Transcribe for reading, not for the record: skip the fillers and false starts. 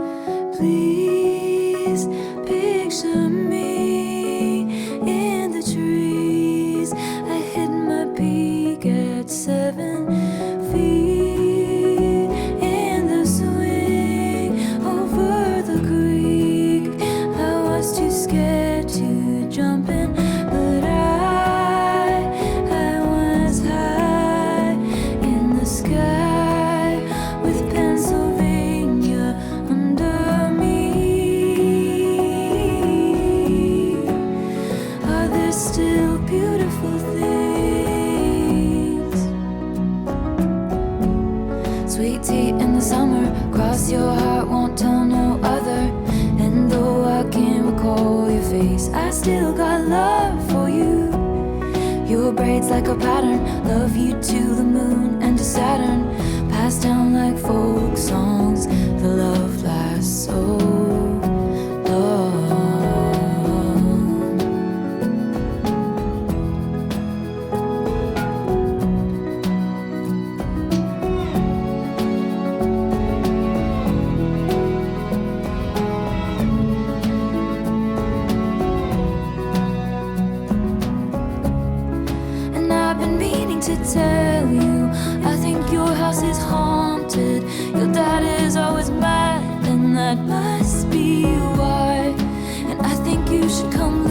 Please picture me in the trees. I hit my peak at 7 feet in the swing over the creek. I was too scared to jump in, but I was high in the sky with Pennsylvania under me. Are there still beautiful things? Sweet tea in the summer, cross your heart, won't tell no other. And though I can't recall your face, I still got love for you. Your braids like a pattern, love you to the moon and to Saturn. Passed down like folk songs, the love lasts so long. And I've been meaning to tell you, I think your house is haunted. Your dad is always mad, and that must be why. And I think you should come